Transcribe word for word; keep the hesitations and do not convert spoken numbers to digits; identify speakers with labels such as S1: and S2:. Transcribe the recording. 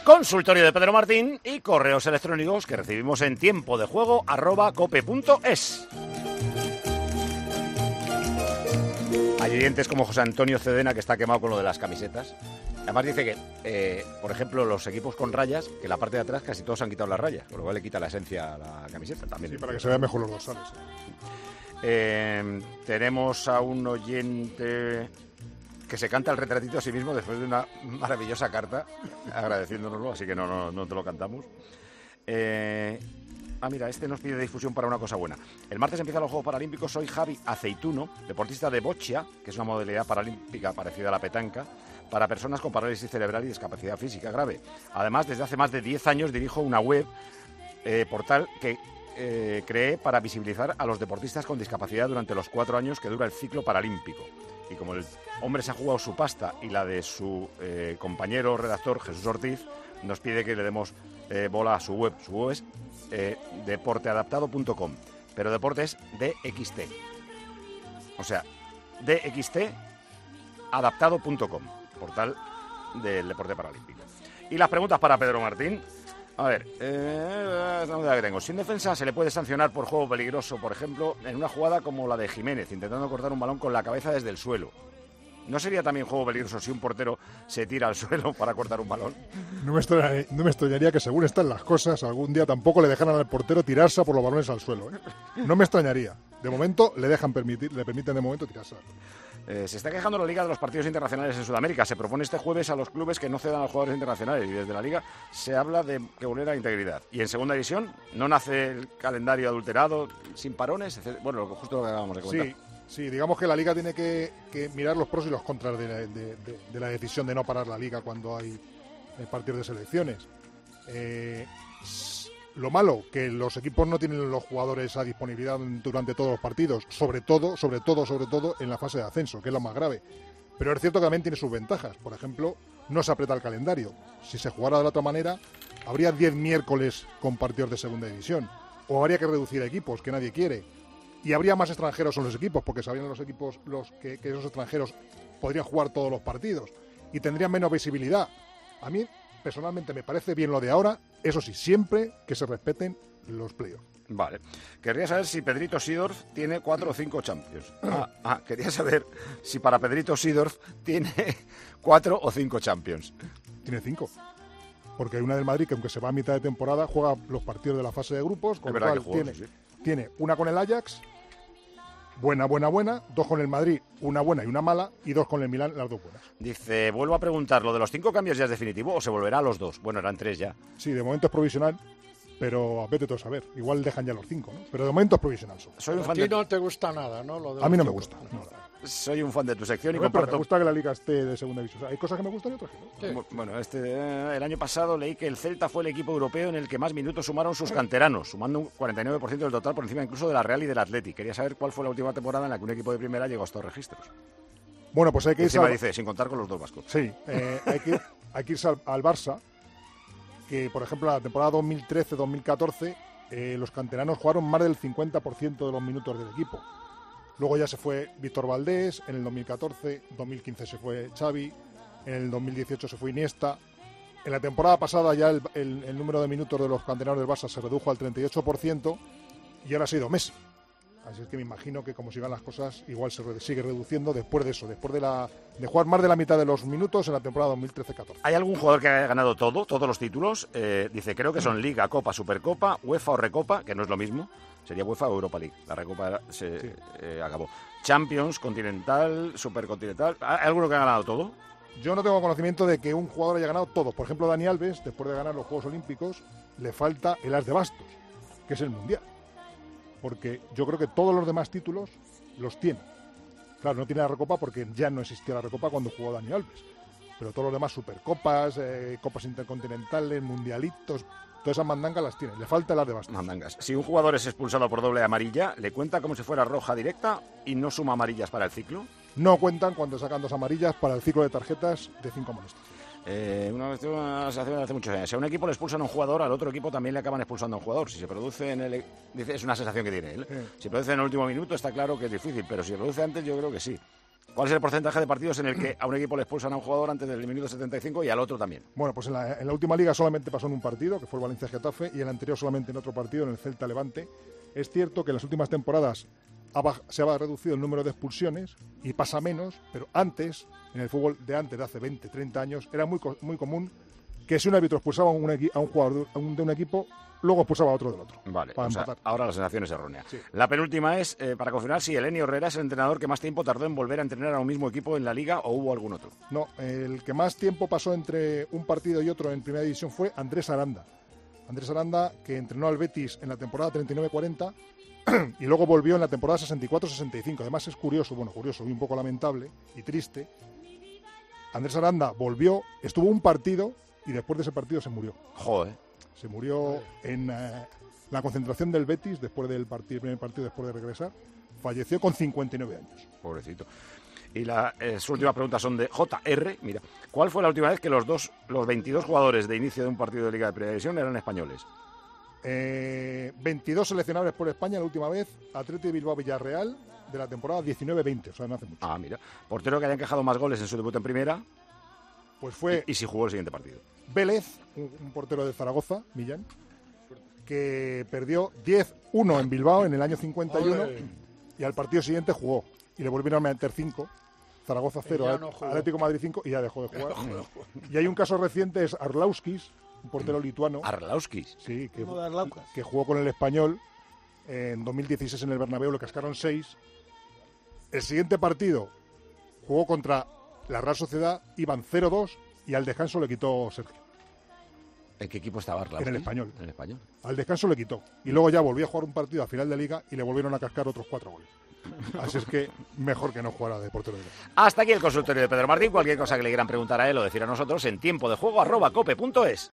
S1: Consultorio de Pedro Martín y correos electrónicos que recibimos en tiempo de juego arroba cope punto es. Hay oyentes como José Antonio Cedena, que está quemado con lo de las camisetas. Además dice que, eh, por ejemplo, los equipos con rayas, que la parte de atrás casi todos han quitado las rayas, con lo cual le quita la esencia a la camiseta también.
S2: Sí, para que se vean mejor los dorsales.
S1: Eh, tenemos a un oyente que se canta el retratito a sí mismo después de una maravillosa carta, agradeciéndonoslo, así que no, no, no te lo cantamos. Eh... Ah, mira, este nos pide difusión para una cosa buena. El martes empiezan los Juegos Paralímpicos. Soy Javi Aceituno, deportista de boccia, que es una modalidad paralímpica parecida a la petanca, para personas con parálisis cerebral y discapacidad física grave. Además, desde hace más de diez años dirijo una web, eh, portal, que eh, creé para visibilizar a los deportistas con discapacidad durante los cuatro años que dura el ciclo paralímpico. Y como el hombre se ha jugado su pasta y la de su eh, compañero redactor, Jesús Ortiz, nos pide que le demos eh, bola a su web. Su web es Eh, deporte adaptado punto com, pero deporte es D X T, o sea, D X T adaptado punto com, portal del deporte paralímpico. Y las preguntas para Pedro Martín. A ver, eh, la que tengo. Sin defensa se le puede sancionar por juego peligroso, por ejemplo, en una jugada como la de Jiménez, intentando cortar un balón con la cabeza desde el suelo. ¿No sería también juego peligroso si un portero se tira al suelo para cortar un balón?
S2: No me extrañaría, no me extrañaría que, según están las cosas, algún día tampoco le dejaran al portero tirarse por los balones al suelo, ¿eh? No me extrañaría. De momento le dejan permitir, le permiten de momento tirarse.
S1: Eh, se está quejando la Liga de los partidos internacionales en Sudamérica. Se propone este jueves a los clubes que no cedan a los jugadores internacionales y desde la Liga se habla de que vulnera la integridad. Y en segunda división no nace el calendario adulterado, sin parones, etcétera. Bueno, justo lo que acabamos de comentar.
S2: Sí. Sí, digamos que la Liga tiene que, que mirar los pros y los contras de la, de, de, de la decisión de no parar la Liga cuando hay partidos de selecciones. Eh, lo malo, que los equipos no tienen los jugadores a disponibilidad durante todos los partidos, sobre todo, sobre todo, sobre todo en la fase de ascenso, que es lo más grave. Pero es cierto que también tiene sus ventajas. Por ejemplo, no se aprieta el calendario. Si se jugara de la otra manera, habría diez miércoles con partidos de segunda división. O habría que reducir equipos, que nadie quiere. Y habría más extranjeros en los equipos, porque sabrían los equipos los que, que esos extranjeros podrían jugar todos los partidos y tendrían menos visibilidad. A mí, personalmente, me parece bien lo de ahora, eso sí, siempre que se respeten los playoffs.
S1: Vale. Querría saber si Pedrito Seedorf tiene cuatro o cinco Champions. Ah, ah, quería saber si para Pedrito Seedorf tiene cuatro o cinco Champions.
S2: Tiene cinco. Porque hay una del Madrid que, aunque se va a mitad de temporada, juega los partidos de la fase de grupos, con lo cual jugó, tiene, sí. tiene una con el Ajax, buena, buena, buena, dos con el Madrid, una buena y una mala, y dos con el Milán, las dos buenas.
S1: Dice, vuelvo a preguntar, ¿lo de los cinco cambios ya es definitivo o se volverá a los dos? Bueno, eran tres ya.
S2: Sí, de momento es provisional, pero vete tú a saber, igual dejan ya los cinco, ¿no? Pero de momento es provisional.
S3: Soy un fan de... no te gusta nada, ¿no? Lo de
S2: a mí no me
S3: cinco.
S2: gusta. No.
S1: Soy un fan de tu sección y
S2: no,
S1: comparto...
S2: Me gusta que la Liga esté de segunda división. Hay cosas que me gustan y otras que no.
S1: Sí. Bueno, este, eh, el año pasado leí que el Celta fue el equipo europeo en el que más minutos sumaron sus canteranos, sumando un cuarenta y nueve por ciento del total por encima incluso de la Real y del Atleti. Quería saber cuál fue la última temporada en la que un equipo de primera llegó a estos registros.
S2: Bueno, pues hay que irse...
S1: Encima al... dice, sin contar con los dos vascos.
S2: Sí, eh, hay, que, hay que irse al, al Barça, que por ejemplo la temporada dos mil trece dos mil catorce eh, los canteranos jugaron más del cincuenta por ciento de los minutos del equipo. Luego ya se fue Víctor Valdés, en el dos mil catorce, dos mil quince se fue Xavi, en el dos mil dieciocho se fue Iniesta. En la temporada pasada ya el, el, el número de minutos de los canteranos del Barça se redujo al treinta y ocho por ciento y ahora ha sido Messi. Así es que me imagino que como sigan las cosas, igual se re, sigue reduciendo después de eso, después de, la, de jugar más de la mitad de los minutos en la temporada dos mil trece catorce.
S1: ¿Hay algún jugador que haya ganado todo, todos los títulos? Eh, dice, creo que son Liga, Copa, Supercopa, UEFA o Recopa, que no es lo mismo. Sería UEFA o Europa League. La Recopa se sí. eh, acabó. Champions, Continental, Supercontinental. ¿Hay alguno que ha ganado todo?
S2: Yo no tengo conocimiento de que un jugador haya ganado todo. Por ejemplo, Dani Alves, después de ganar los Juegos Olímpicos, le falta el as de bastos, que es el Mundial. Porque yo creo que todos los demás títulos los tiene. Claro, no tiene la Recopa porque ya no existía la Recopa cuando jugó Dani Alves. Pero todos los demás, Supercopas, eh, Copas Intercontinentales, Mundialitos... Todas esas mandangas las tiene. Le falta las de bastos.
S1: Mandangas. Si un jugador es expulsado por doble amarilla, ¿le cuenta como si fuera roja directa y no suma amarillas para el ciclo?
S2: No cuentan cuando sacan dos amarillas para el ciclo de tarjetas de cinco molestias.
S1: Eh, una, una sensación de hace muchos años. Si a un equipo le expulsan a un jugador, al otro equipo también le acaban expulsando a un jugador. Si se produce en el... Dice, es una sensación que tiene él. Sí. Si produce en el último minuto está claro que es difícil, pero si se produce antes yo creo que sí. ¿Cuál es el porcentaje de partidos en el que a un equipo le expulsan a un jugador antes del minuto setenta y cinco y al otro también?
S2: Bueno, pues en la, en la última liga solamente pasó en un partido, que fue el Valencia-Getafe, y en el anterior solamente en otro partido, en el Celta-Levante. Es cierto que en las últimas temporadas ha baj- se ha reducido el número de expulsiones y pasa menos, pero antes, en el fútbol de antes, de hace veinte, treinta años, era muy, co- muy común que si un árbitro expulsaba a un, equi- a un jugador de un, de un equipo, luego expulsaba a otro del otro.
S1: Vale,
S2: para
S1: o sea,
S2: empatar.
S1: ahora la sensación es errónea.
S2: Sí.
S1: La penúltima es, eh, para confirmar, si Elenio Herrera es el entrenador que más tiempo tardó en volver a entrenar a un mismo equipo en la Liga o hubo algún otro.
S2: No, el que más tiempo pasó entre un partido y otro en Primera División fue Andrés Aranda. Andrés Aranda, que entrenó al Betis en la temporada treinta y nueve cuarenta y luego volvió en la temporada sesenta y cuatro sesenta y cinco. Además es curioso, bueno, curioso y un poco lamentable y triste. Andrés Aranda volvió, estuvo un partido y después de ese partido se murió.
S1: Joder.
S2: Se murió en eh, la concentración del Betis después del partido, primer partido después de regresar. Falleció con cincuenta y nueve años.
S1: Pobrecito. Y la, eh, sus últimas preguntas son de J R. Mira, ¿cuál fue la última vez que los dos, los veintidós jugadores de inicio de un partido de Liga de Primera División eran españoles?
S2: Eh, veintidós seleccionables por España la última vez, Athletic de Bilbao Villarreal, de la temporada diecinueve veinte, o sea, no hace mucho.
S1: Ah, mira. Portero que hayan encajado más goles en su debut en primera.
S2: Pues fue
S1: Y, y si jugó el siguiente partido.
S2: Vélez, un, un portero de Zaragoza, Millán, que perdió diez uno en Bilbao en el año cincuenta y uno
S3: Ole.
S2: y al partido siguiente jugó y le volvieron a meter cinco. Zaragoza cero,
S3: Y ya no jugó.
S2: Atlético de Madrid cinco y ya dejó de jugar. Y hay un caso reciente, es Arlauskis, un portero lituano,
S1: Arlauskis.
S2: sí, que,
S3: Uno de Arlaucas.
S2: que jugó con el Español en dos mil dieciséis en el Bernabéu, le cascaron seis. El siguiente partido jugó contra la Real Sociedad, iban cero dos y al descanso le quitó Sergio.
S1: ¿En qué equipo estaba Arlauskis?
S2: En el Español.
S1: En el Español.
S2: Al descanso le quitó. Y luego ya volvió a jugar un partido a final de liga y le volvieron a cascar otros cuatro goles. Así es que mejor que no jugara de portero de liga.
S1: Hasta aquí el consultorio de Pedro Martín. Cualquier cosa que le quieran preguntar a él o decir a nosotros en tiempo de juego arroba cope punto es.